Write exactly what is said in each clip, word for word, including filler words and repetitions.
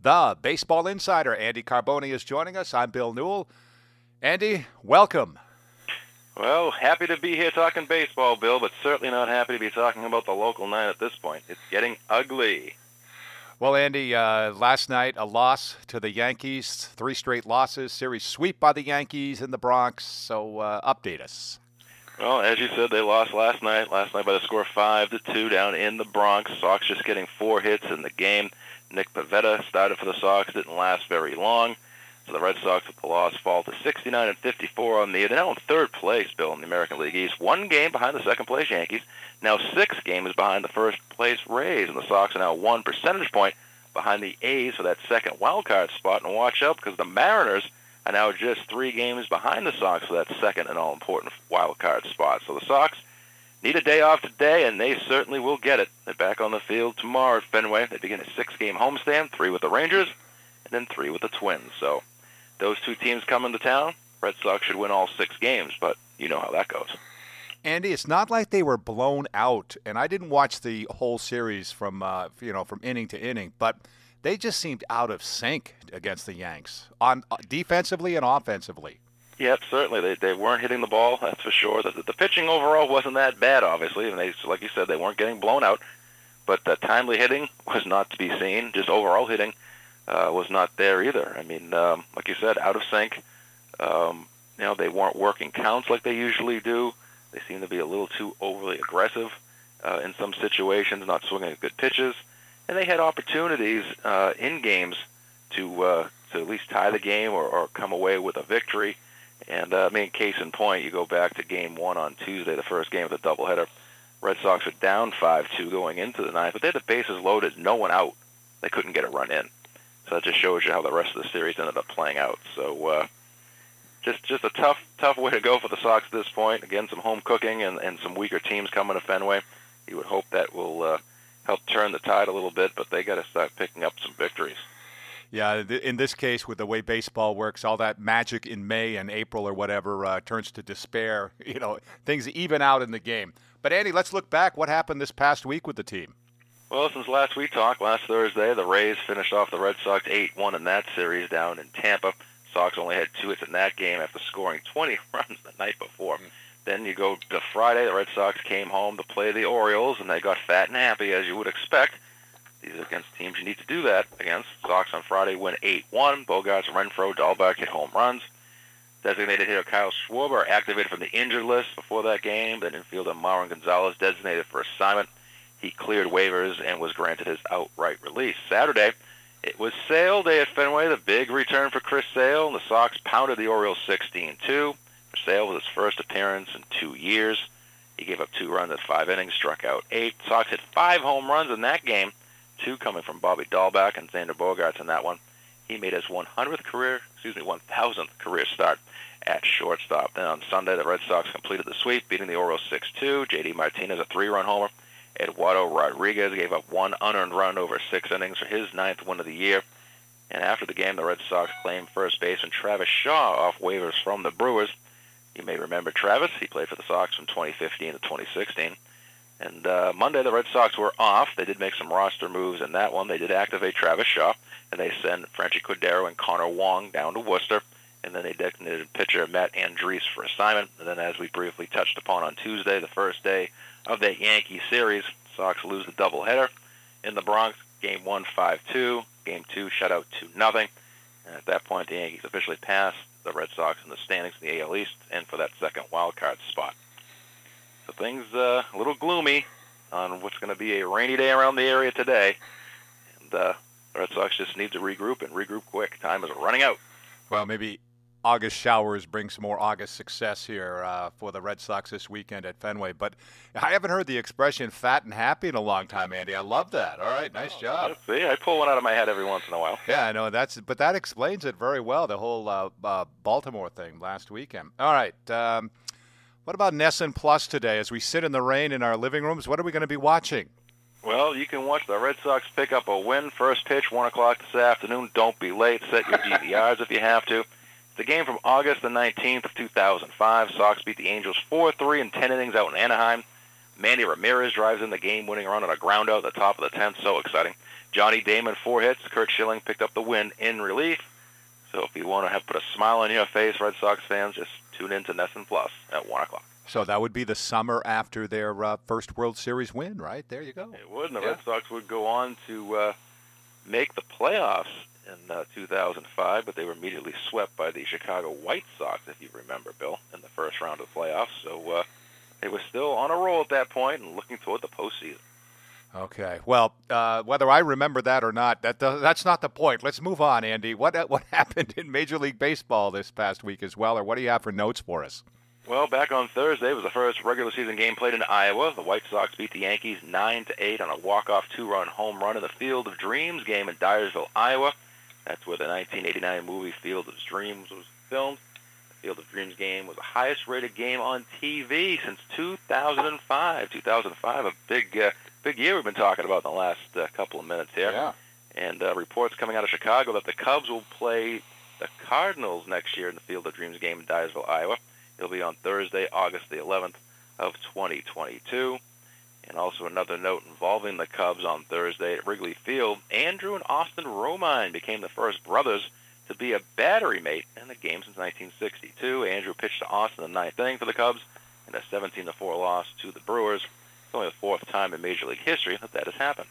The Baseball Insider, Andy Carboni, is joining us. I'm Bill Newell. Andy, welcome. Well, happy to be here talking baseball, Bill, but certainly not happy to be talking about the local nine at this point. It's getting ugly. Well, Andy, uh, last night a loss to the Yankees, three straight losses, series sweep by the Yankees in the Bronx. So uh, update us. Well, as you said, they lost last night. Last night by the score five to two down in the Bronx. Sox just getting four hits in the game. Nick Pivetta started for the Sox, didn't last very long. So the Red Sox with the loss fall to sixty-nine and fifty-four on the year. They're now in third place, Bill, in the American League East. One game behind the second place Yankees. Now six games behind the first place Rays. And the Sox are now one percentage point behind the A's for that second wild card spot. And watch out, because the Mariners are now just three games behind the Sox for that second and all-important wild card spot. So the Sox need a day off today, and they certainly will get it. They're back on the field tomorrow at Fenway. They begin a six-game homestand, three with the Rangers, and then three with the Twins. So those two teams come into town. Red Sox should win all six games, but you know how that goes. Andy, it's not like they were blown out, and I didn't watch the whole series from uh, you know from inning to inning, but they just seemed out of sync against the Yanks on uh, defensively and offensively. Yep, certainly. They they weren't hitting the ball, that's for sure. The, the pitching overall wasn't that bad, obviously, and they, like you said, they weren't getting blown out. But the timely hitting was not to be seen. Just overall hitting uh, was not there either. I mean, um, like you said, out of sync. Um, you know, they weren't working counts like they usually do. They seemed to be a little too overly aggressive uh, in some situations, not swinging at good pitches. And they had opportunities uh, in games to uh, to at least tie the game or, or come away with a victory. And, uh, I mean, case in point, you go back to game one on Tuesday, the first game of the doubleheader. Red Sox were down five two going into the ninth, but they had the bases loaded, no one out. They couldn't get a run in. So that just shows you how the rest of the series ended up playing out. So uh, just just a tough tough way to go for the Sox at this point. Again, some home cooking and, and some weaker teams coming to Fenway. You would hope that will uh, help turn the tide a little bit, but they got to start picking up some victories. Yeah, in this case, with the way baseball works, all that magic in May and April or whatever uh, turns to despair. You know, things even out in the game. But, Andy, let's look back. What happened this past week with the team? Well, since last we talked, last Thursday, the Rays finished off the Red Sox eight one in that series down in Tampa. Sox only had two hits in that game after scoring twenty runs the night before. Mm-hmm. Then you go to Friday, the Red Sox came home to play the Orioles, and they got fat and happy, as you would expect. These are against teams you need to do that against. Sox on Friday win eight one. Bogarts, Renfroe, Dahlbeck hit home runs. Designated hitter Kyle Schwarber activated from the injured list before that game. Then infielder Marwin Gonzalez designated for assignment. He cleared waivers and was granted his outright release. Saturday, it was Sale Day at Fenway, the big return for Chris Sale. The Sox pounded the Orioles sixteen two. For Sale was his first appearance in two years. He gave up two runs in five innings, struck out eight. Sox hit five home runs in that game. Two coming from Bobby Dahlbeck and Xander Bogaerts in that one. He made his one hundredth career, excuse me, one thousandth career start at shortstop. Then on Sunday, the Red Sox completed the sweep, beating the Orioles six two. J D Martinez, a three-run homer. Eduardo Rodriguez gave up one unearned run over six innings for his ninth win of the year. And after the game, the Red Sox claimed first baseman Travis Shaw off waivers from the Brewers. You may remember Travis. He played for the Sox from twenty fifteen to twenty sixteen. And uh, Monday, the Red Sox were off. They did make some roster moves in that one. They did activate Travis Shaw, and they sent Franchi Cordero and Connor Wong down to Worcester. And then they designated pitcher Matt Andriese for assignment. And then, as we briefly touched upon on Tuesday, the first day of that Yankee series, Sox lose the doubleheader in the Bronx. Game one, five two. Game two, shutout two nothing. And at that point, the Yankees officially passed the Red Sox in the standings in the A L East and for that second wild card spot. So things uh, a little gloomy on what's going to be a rainy day around the area today. And uh, the Red Sox just need to regroup and regroup quick. Time is running out. Well, maybe August showers bring some more August success here uh, for the Red Sox this weekend at Fenway. But I haven't heard the expression fat and happy in a long time, Andy. I love that. All right, nice job. See, I pull one out of my head every once in a while. Yeah, I know. That's, but that explains it very well, the whole uh, uh, Baltimore thing last weekend. All right. Um, what about N E S N Plus today? As we sit in the rain in our living rooms, what are we going to be watching? Well, you can watch the Red Sox pick up a win. First pitch, one o'clock this afternoon. Don't be late. Set your D V Rs if you have to. It's a game from August the nineteenth of two thousand five. Sox beat the Angels four three in ten innings out in Anaheim. Manny Ramirez drives in the game-winning run on a ground out at the top of the tenth. So exciting. Johnny Damon, four hits. Curt Schilling picked up the win in relief. So if you want to have put a smile on your face, Red Sox fans, just tune in to Nesson Plus at one o'clock. So that would be the summer after their uh, first World Series win, right? There you go. It would, and the yeah. Red Sox would go on to uh, make the playoffs in uh, two thousand five, but they were immediately swept by the Chicago White Sox, if you remember, Bill, in the first round of the playoffs. So uh, they were still on a roll at that point and looking toward the postseason. Okay. Well, uh, whether I remember that or not, that does, that's not the point. Let's move on, Andy. What what happened in Major League Baseball this past week as well, or what do you have for notes for us? Well, back on Thursday was the first regular season game played in Iowa. The White Sox beat the Yankees nine to eight on a walk-off two-run home run in the Field of Dreams game in Dyersville, Iowa. That's where the nineteen eighty-nine movie Field of Dreams was filmed. The Field of Dreams game was the highest-rated game on T V since two thousand five. two thousand five, a big, uh, big year we've been talking about in the last uh, couple of minutes here. Yeah. And uh, reports coming out of Chicago that the Cubs will play the Cardinals next year in the Field of Dreams game in Dyersville, Iowa. It'll be on Thursday, August the eleventh of twenty twenty-two. And also another note involving the Cubs on Thursday at Wrigley Field. Andrew and Austin Romine became the first brothers to be a battery mate in the game since nineteen sixty-two. Andrew pitched to Austin in the ninth inning for the Cubs in a seventeen to four loss to the Brewers. It's only the fourth time in Major League history that that has happened.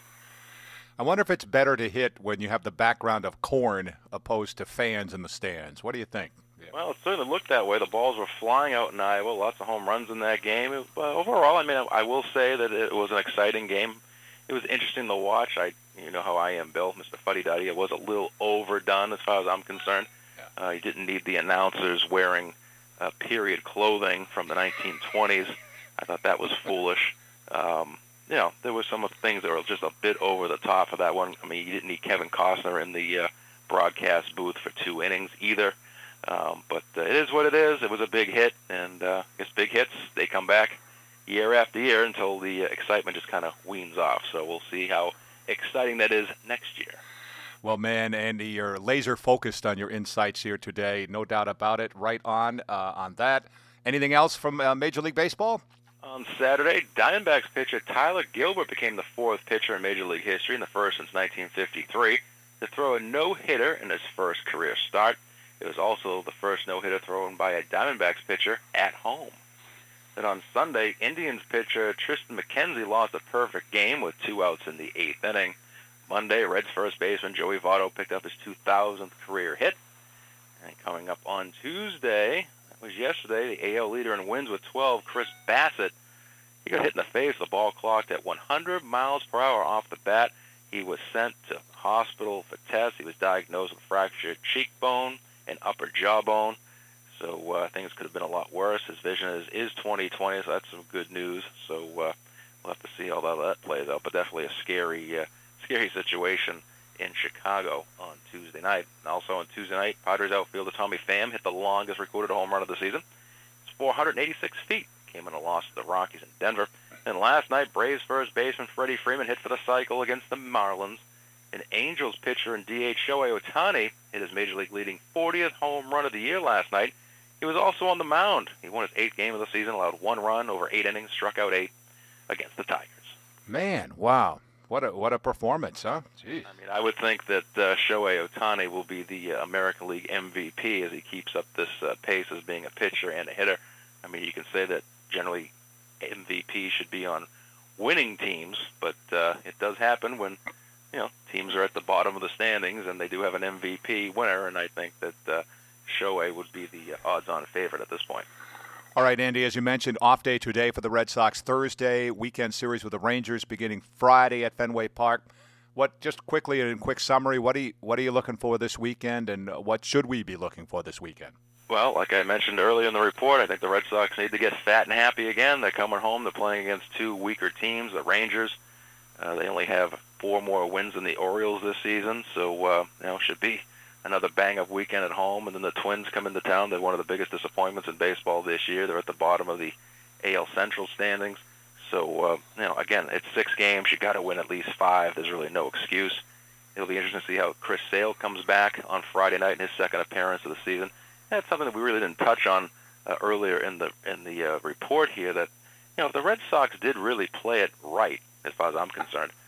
I wonder if it's better to hit when you have the background of corn opposed to fans in the stands. What do you think? Yeah. Well, it certainly looked that way. The balls were flying out in Iowa. Lots of home runs in that game. It, uh, overall, I mean, I, I will say that it was an exciting game. It was interesting to watch. I, you know how I am, Bill, Mister Fuddy-Duddy. It was a little overdone as far as I'm concerned. Yeah. Uh, you didn't need the announcers wearing uh, period clothing from the nineteen twenties. I thought that was foolish. Um, you know, there were some things that were just a bit over the top of that one. I mean, you didn't need Kevin Costner in the uh, broadcast booth for two innings either. Um, but uh, it is what it is. It was a big hit, and uh, I guess big hits, they come back year after year until the uh, excitement just kind of weans off. So we'll see how exciting that is next year. Well, man, Andy, you're laser focused on your insights here today. No doubt about it. Right on uh, on that. Anything else from uh, Major League Baseball? On Saturday, Diamondbacks pitcher Tyler Gilbert became the fourth pitcher in Major League history, and the first since nineteen fifty-three, to throw a no-hitter in his first career start. It was also the first no-hitter thrown by a Diamondbacks pitcher at home. Then on Sunday, Indians pitcher Tristan McKenzie lost a perfect game with two outs in the eighth inning. Monday, Reds first baseman Joey Votto picked up his two thousandth career hit. And coming up on Tuesday, that was yesterday, the A L leader in wins with twelve, Chris Bassett. He got hit in the face. The ball clocked at one hundred miles per hour off the bat. He was sent to hospital for tests. He was diagnosed with fractured cheekbone and upper jawbone. So uh, things could have been a lot worse. His vision is, is twenty twenty, so that's some good news. So uh, we'll have to see how that, that plays out. But definitely a scary, uh, scary situation in Chicago on Tuesday night. And also on Tuesday night, Padres outfielder Tommy Pham hit the longest recorded home run of the season. It's four hundred eighty-six feet. Came in a loss to the Rockies in Denver. And last night, Braves first baseman Freddie Freeman hit for the cycle against the Marlins. And Angels pitcher and D H Shohei Ohtani hit his Major League leading fortieth home run of the year last night. He was also on the mound. He won his eighth game of the season, allowed one run over eight innings, struck out eight against the Tigers. Man, wow. What a what a performance, huh? Jeez. I mean, I would think that uh, Shohei Ohtani will be the uh, American League M V P as he keeps up this uh, pace as being a pitcher and a hitter. I mean, you can say that generally M V P should be on winning teams, but uh, it does happen when, you know, teams are at the bottom of the standings and they do have an M V P winner, and I think that uh, Shohei would be the uh, odds-on favorite at this point. All right, Andy, as you mentioned, off day today for the Red Sox. Thursday, weekend series with the Rangers beginning Friday at Fenway Park. What, just quickly in quick summary, what are you, what are you looking for this weekend, and what should we be looking for this weekend? Well, like I mentioned earlier in the report, I think the Red Sox need to get fat and happy again. They're coming home. They're playing against two weaker teams, the Rangers. Uh, they only have four more wins than the Orioles this season, so uh, you know, should be another bang-up weekend at home. And then the Twins come into town. They're one of the biggest disappointments in baseball this year. They're at the bottom of the A L Central standings. So, uh, you know, again, it's six games. You got to win at least five. There's really no excuse. It'll be interesting to see how Chris Sale comes back on Friday night in his second appearance of the season. That's something that we really didn't touch on uh, earlier in the in the uh, report here. That, you know, if the Red Sox did really play it right, as far as I'm concerned,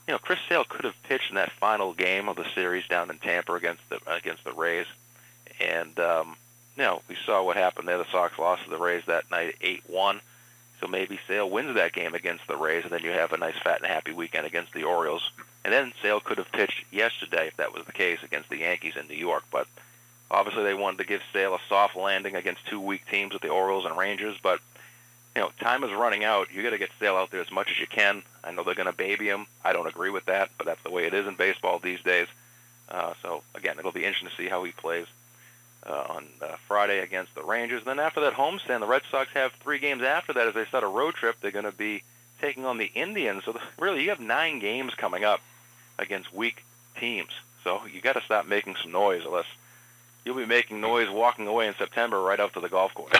you know, Chris Sale could have pitched in that final game of the series down in Tampa against the against the Rays, and um, you know, we saw what happened there. The Sox lost to the Rays that night, eight one. So maybe Sale wins that game against the Rays, and then you have a nice fat and happy weekend against the Orioles. And then Sale could have pitched yesterday, if that was the case, against the Yankees in New York. But obviously they wanted to give Sale a soft landing against two weak teams with the Orioles and Rangers. But, you know, time is running out. You got to get Sale out there as much as you can. I know they're going to baby him. I don't agree with that, but that's the way it is in baseball these days. Uh, so, again, it'll be interesting to see how he plays uh, on uh, Friday against the Rangers. And then after that homestand, the Red Sox have three games after that. As they start a road trip, they're going to be taking on the Indians. So, the, really, you have nine games coming up against weak teams. So you got to stop making some noise, unless you'll be making noise walking away in September right out to the golf course.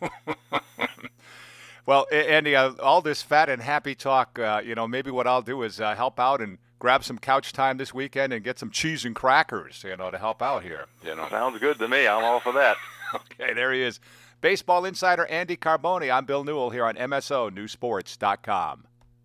Well, Andy, uh, all this fat and happy talk, uh, you know, maybe what I'll do is uh, help out and grab some couch time this weekend and get some cheese and crackers, you know, to help out here. You know, sounds good to me. I'm all for that. Okay, there he is. Baseball insider Andy Carboni. I'm Bill Newell here on M S O News Sports dot com.